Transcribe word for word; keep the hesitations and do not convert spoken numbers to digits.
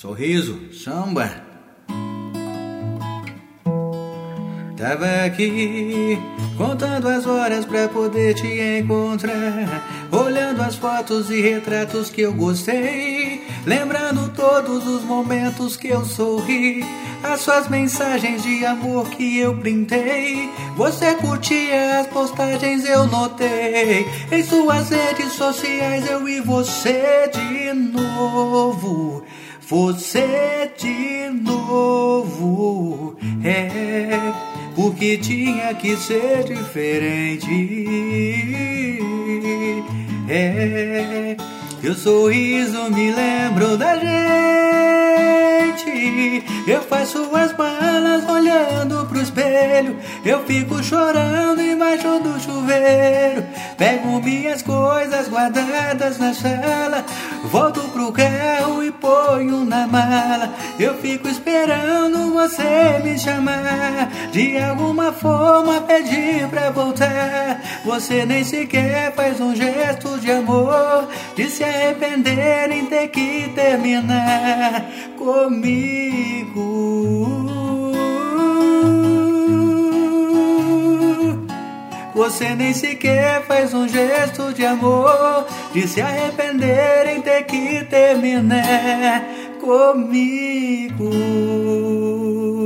Sorriso, samba. Tava aqui contando as horas pra poder te encontrar, olhando as fotos e retratos que eu gostei, lembrando todos os momentos que eu sorri, as suas mensagens de amor que eu printei. Você curtia as postagens, eu notei. Em suas redes sociais eu vi você de novo. Você de novo. É, porque tinha que ser diferente. É, teu sorriso me lembra da gente. Eu faço as malas olhando pro espelho, eu fico chorando embaixo do chuveiro. Pego minhas coisas guardadas na sala, volto pro carro e ponho na mala. Eu fico esperando você me chamar, de alguma forma pedir pra voltar. Você nem sequer faz um gesto de amor, de se arrepender em ter que terminar comigo. Você nem sequer faz um gesto de amor, de se arrepender em ter que terminar comigo.